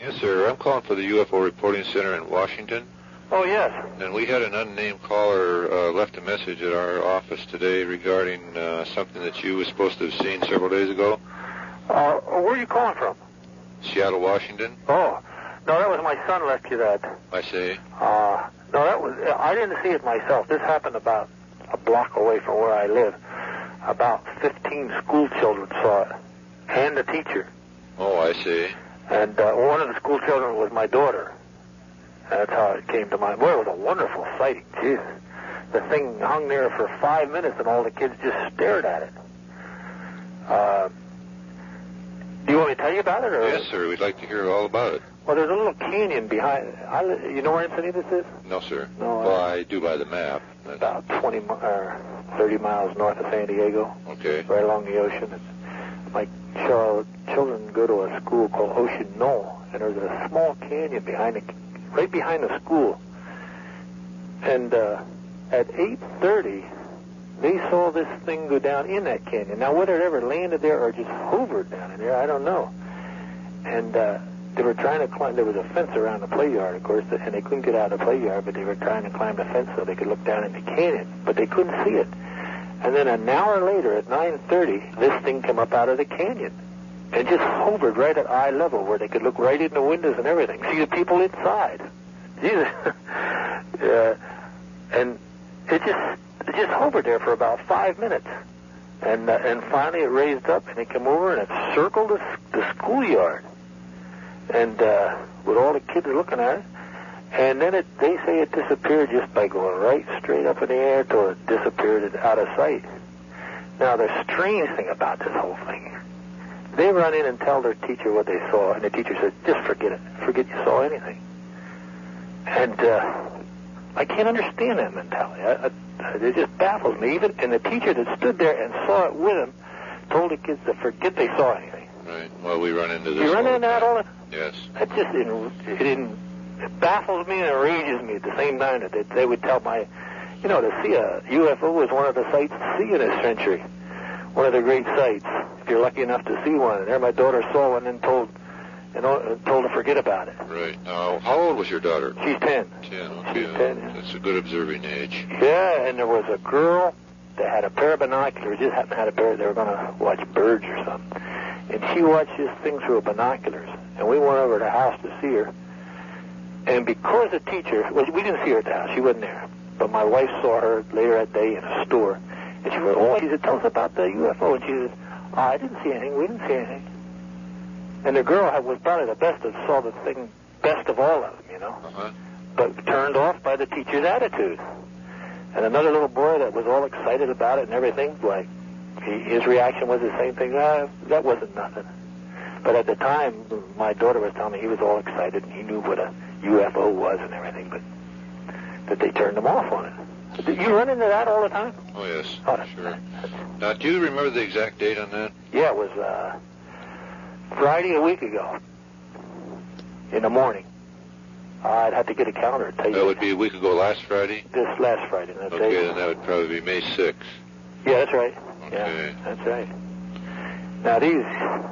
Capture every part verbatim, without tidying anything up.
Yes, sir. I'm calling for the U F O Reporting Center in Washington. Oh, yes. And we had an unnamed caller uh, left a message at our office today regarding uh, something that you were supposed to have seen several days ago. Uh, where are you calling from? Seattle, Washington. Oh, no, that was my son left you that. I see. Uh, no, that was, I didn't see it myself. This happened about a block away from where I live. About fifteen school children saw it, and the teacher. Oh, I see. And uh, one of the school children was my daughter. That's how it came to mind. Boy, it was a wonderful sighting. Jesus. The thing hung there for five minutes, and all the kids just stared at it. Uh, do you want me to tell you about it? Or? Yes, sir. We'd like to hear all about it. Well, there's a little canyon behind. I, you know where Encinitas is? No, sir. No. Well, I do by the map. About twenty or thirty miles north of San Diego. Okay. Right along the ocean. It's, my child, children go to a school called Ocean Knoll, and there's a small canyon behind the, right behind the school. And uh, at eight thirty, they saw this thing go down in that canyon. Now, whether it ever landed there or just hovered down in there, I don't know. And uh, they were trying to climb. There was a fence around the play yard, of course, and they couldn't get out of the play yard, but they were trying to climb the fence so they could look down in the canyon, but they couldn't see it. And then an hour later, at nine thirty, this thing came up out of the canyon and just hovered right at eye level where they could look right in the windows and everything, see the people inside. Jesus. uh, and it just it just hovered there for about five minutes. And uh, and finally it raised up, and it came over, and it circled the, the schoolyard. And uh, with all the kids looking at it, and then it, they say it disappeared just by going right straight up in the air till it disappeared out of sight. Now, the strange thing about this whole thing, they run in and tell their teacher what they saw, and the teacher says, just forget it. Forget you saw anything. And uh, I can't understand that mentality. I, I, it just baffles me. Even and the teacher that stood there and saw it with him told the kids to forget they saw anything. Right. Well, we run into this. You run into that all the time? Yes. It just it, it, didn't, it baffles me and enrages me at the same time that they, they would tell my, you know, to see a U F O is one of the sights to see in this century. One of the great sights, if you're lucky enough to see one. And there my daughter saw one and told, and told to forget about it. Right. Now, how old was your daughter? She's ten. Ten, okay. She's ten, yeah. That's a good observing age. Yeah, and there was a girl that had a pair of binoculars, just happened to have a pair, they were going to watch birds or something. And she watched this thing through her binoculars. And we went over to the house to see her. And because the teacher, well, we didn't see her at the house, she wasn't there. But my wife saw her later that day in a store. And she said, oh, she said, tell us about the U F O. And she said, oh, I didn't see anything, we didn't see anything. And the girl was probably the best that saw the thing best of all of them, you know. Uh-huh. But turned off by the teacher's attitude. And another little boy that was all excited about it and everything, like, he, his reaction was the same thing. Ah, that wasn't nothing. But at the time, my daughter was telling me he was all excited and he knew what a U F O was and everything, but that they turned him off on it. Did you run into that all the time? Oh, yes. Oh, sure. Now, do you remember the exact date on that? Yeah, it was uh, Friday a week ago in the morning. Uh, I'd have to get a calendar to tell you. That would be a week ago last Friday? This last Friday. That okay, day. then that would probably be May sixth. Yeah, that's right. Okay. Yeah, that's right. Now, these,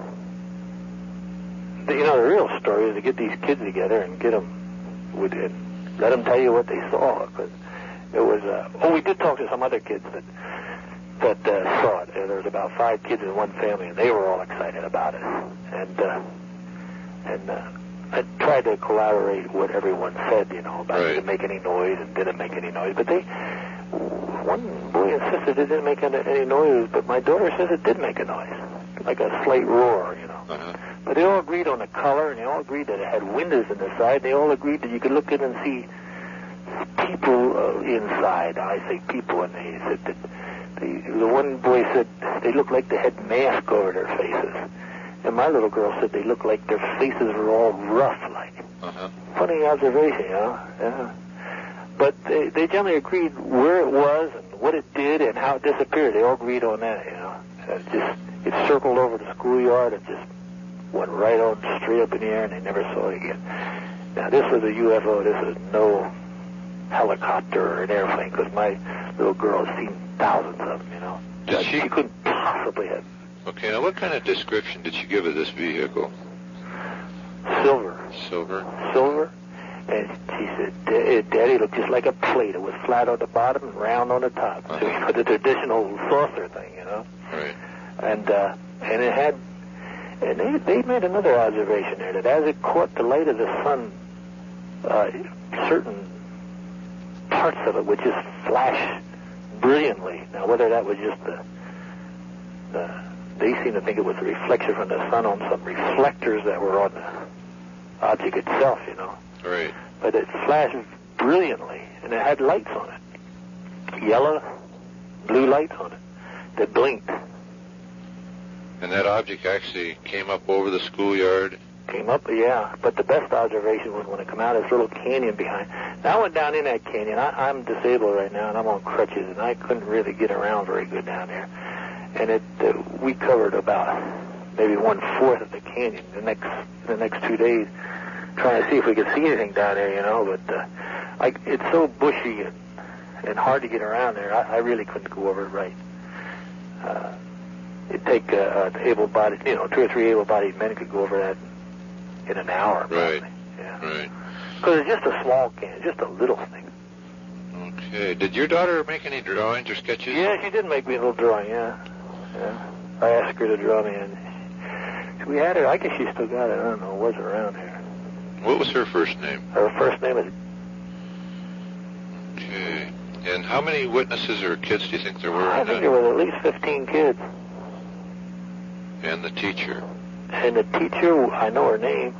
the, you know, the real story is to get these kids together and get them, with it, let them tell you what they saw. Because it was, uh, oh, we did talk to some other kids that that uh, saw it. There was about five kids in one family, and they were all excited about it. And uh, and uh, I tried to corroborate what everyone said, you know, about right. it didn't make any noise and didn't make any noise. But they, one boy insisted it didn't make any noise, but my daughter says it did make a noise, like a slight roar, you know. Uh-huh. But they all agreed on the color, and they all agreed that it had windows in the side. They all agreed that you could look in and see people uh, inside. I say people, and they said that the, the one boy said they looked like they had mask over their faces. And my little girl said they looked like their faces were all rough, like. Uh-huh. Funny observation, you know. Yeah. But they, they generally agreed where it was and what it did and how it disappeared. They all agreed on that, you know. It just it circled over the schoolyard and just went right on straight up in the air, and they never saw it again. Now, this was a U F O. This was no helicopter or an airplane, because my little girl has seen thousands of them, you know. Did she? She couldn't possibly have. Okay, now what kind of description did she give of this vehicle? silver. Silver? Silver. And she said, Daddy, it looked just like a plate. It was flat on the bottom and round on the top. Uh-huh. So, you know, the traditional saucer thing, you know. Right. And uh, and it had, and they, they made another observation there, that as it caught the light of the sun, uh, certain parts of it would just flash brilliantly. Now, whether that was just the, the, they seem to think it was a reflection from the sun on some reflectors that were on the object itself, you know. Right. But it flashed brilliantly, and it had lights on it. Yellow, blue lights on it that blinked. And that object actually came up over the schoolyard? Came up, yeah. But the best observation was when it came out of this little canyon behind. Now I went down in that canyon. I, I'm disabled right now, and I'm on crutches, and I couldn't really get around very good down there. And it, uh, we covered about maybe one-fourth of the canyon the next the next two days, trying to see if we could see anything down there, you know. But uh, I, it's so bushy and, and hard to get around there. I, I really couldn't go over it right. Uh, it'd take uh, an able-bodied, you know, two or three able-bodied men could go over that in an hour. Right. Probably. Yeah. Right. Because it's just a small canyon, just a little thing. Okay. Did your daughter make any drawings or sketches? Yeah, she did make me a little drawing. Yeah. Yeah. I asked her to draw me, and we had it. I guess she still got it. I don't know. It wasn't around here. What was her first name? Her first name is... Okay. And how many witnesses or kids do you think there were? I in think that? there were at least fifteen kids. And the teacher? And the teacher, I know her name.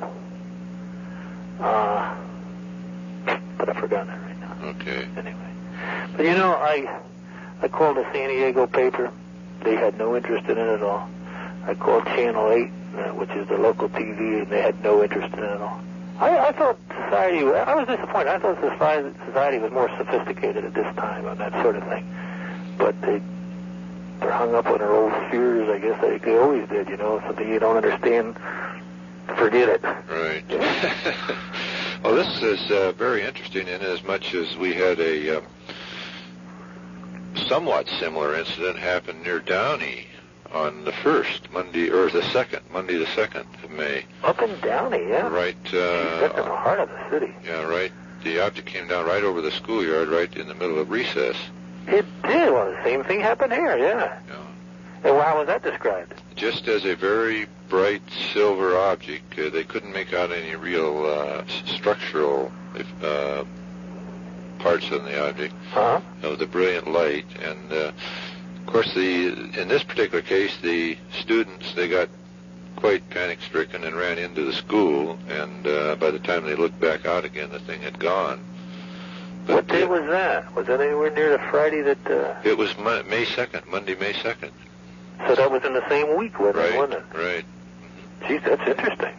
Uh, but I've forgotten that right now. Okay. Anyway. But you know, I I called the San Diego paper. They had no interest in it at all. I called Channel eight, uh, which is the local T V, and they had no interest in it at all. I, I thought society, I was disappointed. I thought society, society was more sophisticated at this time on that sort of thing. But they, they're hung up on their old fears, I guess. They, they always did, you know. Something you don't understand, forget it. Right. Well, this is uh, very interesting in as much as we had a uh, somewhat similar incident happen near Downey on the first, Monday, or the second, Monday the second of May. Up in Downey, yeah. Right. Uh, Jeez, that's in the heart of the city. Yeah, right. The object came down right over the schoolyard, right in the middle of recess. It did. Well, the same thing happened here, yeah. Yeah. And how was that described? Just as a very bright silver object. Uh, they couldn't make out any real uh, s- structural uh, parts on the object. Uh-huh. You know, the brilliant light. And, uh, of course, the in this particular case, the students, they got quite panic-stricken and ran into the school. And uh, by the time they looked back out again, the thing had gone. But What day it, was that? Was that anywhere near the Friday that... Uh... It was Mo- May second, Monday, May second. So that was in the same week, wasn't Right, it? Wasn't it? right. Geez, that's interesting.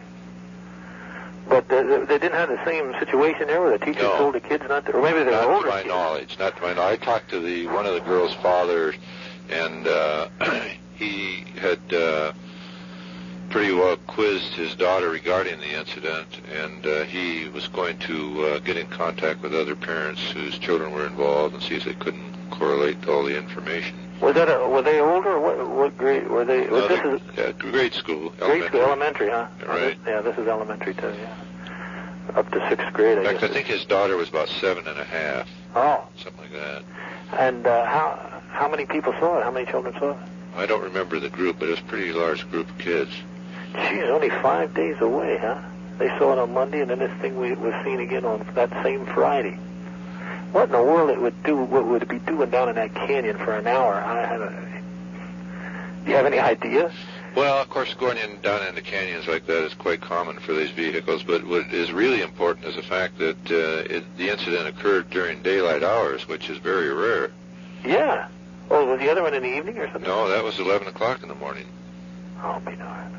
But they, they didn't have the same situation there where the teacher No. told the kids not to... Or maybe they were Not older to my kids. knowledge. Not to my knowledge. I talked to the one of the girls' fathers, and uh, he had uh, pretty well quizzed his daughter regarding the incident, and uh, he was going to uh, get in contact with other parents whose children were involved and see if they couldn't correlate all the information. Was that a, were they older? Or what, what grade were they? No, Was this they- is yeah, grade school. grade school, elementary, huh? Right. Yeah, this is elementary too. Yeah, up to sixth grade. I In fact, guess. I think his daughter was about seven and a half, Oh, something like that. and uh, how how many people saw it? How many children saw it? I don't remember the group, but it was a pretty large group of kids. Geez, only five days away, huh? They saw it on Monday, and then this thing we, was seen again on that same Friday. What in the world it would do? What would it be doing down in that canyon for an hour? I had a. Do you have any idea? Well, of course, going in down into canyons like that is quite common for these vehicles, but what is really important is the fact that uh, it, the incident occurred during daylight hours, which is very rare. Yeah. Oh, was the other one in the evening or something? No, that was eleven o'clock in the morning. Oh, be darned.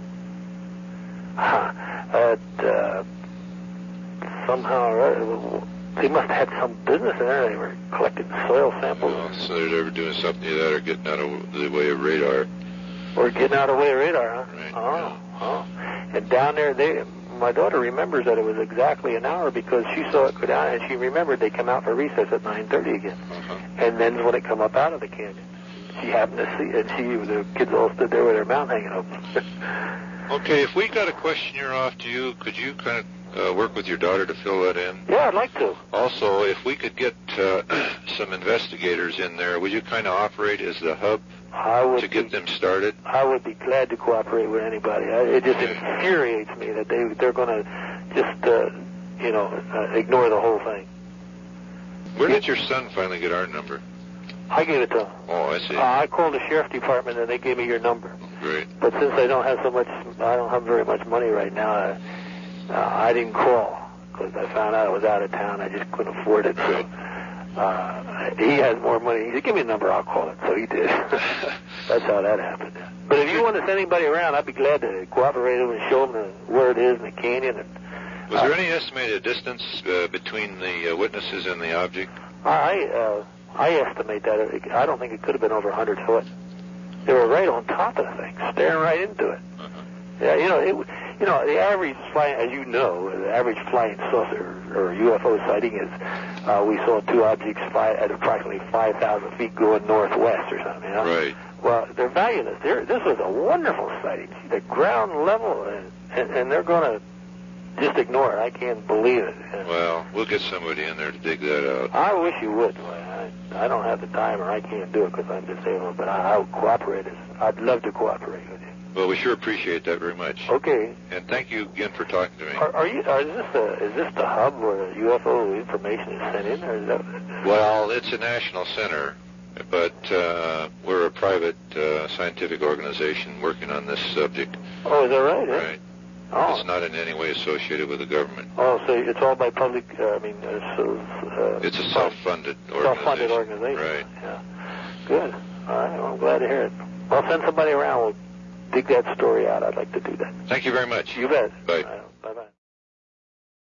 Huh. Uh, uh, somehow, uh, they must have had some business in there. They were collecting soil You samples. know, so they're ever doing something like that or getting out of the way of radar. Or getting out of the way of radar, huh? Right, Oh, yeah. oh. And down there, they, my daughter remembers that it was exactly an hour because she saw it go down, and she remembered they come out for recess at nine thirty again. Uh-huh. And then when it come up out of the canyon, she happened to see it. She, the kids all stood there with their mouth hanging open. Okay, if we got a questionnaire off to you, could you kind of uh, work with your daughter to fill that in? Yeah, I'd like to. Also, if we could get uh, some investigators in there, would you kind of operate as the hub I would to get be, them started? I would be glad to cooperate with anybody. I, it just Okay. infuriates me that they, they're going to just, uh, you know, uh, ignore the whole thing. Where did your son finally get our number? I gave it to them. Oh, I see. Uh, I called the sheriff department and they gave me your number. Great. But since I don't have so much, I don't have very much money right now, uh, uh, I didn't call because I found out I was out of town. I just couldn't afford it. So uh, he has more money. He said, give me a number, I'll call it. So he did. That's how that happened. But if you want to send anybody around, I'd be glad to cooperate with them and show them the, where it is in the canyon. And, Was there any estimated distance uh, between the uh, witnesses and the object? I uh, I estimate that it, I don't think it could have been over one hundred foot. They were right on top of the thing, staring right into it. Uh-huh. Yeah, you know, it, you know, the average flying, as you know, the average flying saucer or U F O sighting is uh, we saw two objects fly at approximately five thousand feet going northwest or something. You know? Right. Well, they're valueless. They're, this was a wonderful sighting. The ground level, and, and, and they're going to just ignore it. I can't believe it. Well, we'll get somebody in there to dig that out. I wish you would. I, I don't have the time, or I can't do it because I'm disabled. But I, I would cooperate. I'd love to cooperate with you. Well, we sure appreciate that very much. Okay. And thank you again for talking to me. Are, are you? Are, is this the is this the hub where the U F O information is sent in, or is that? Well, it's a national center, but uh, we're a private uh, scientific organization working on this subject. Oh, is that right? eh? Right. Oh. It's not in any way associated with the government. Oh, so it's all by public. Uh, I mean, uh, so, uh, It's a self-funded organization. self-funded organization. Right. Yeah. Good. All right. Well, I'm glad to hear it. I'll send somebody around. We'll dig that story out. I'd like to do that. Thank you very much. You bet. Bye. I don't-